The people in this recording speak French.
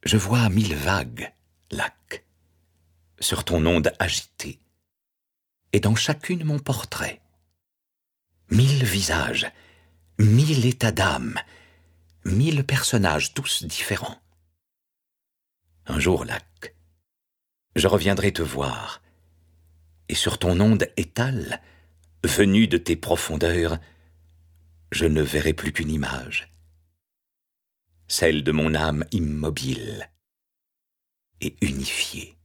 Je vois 1000 vagues, lac, sur ton onde agitée, et dans chacune mon portrait. 1000 visages, 1000 états d'âme, 1000 personnages tous différents. Un jour, lac, je reviendrai te voir, et sur ton onde étale, venue de tes profondeurs, je ne verrai plus qu'une image, celle de mon âme immobile et unifiée.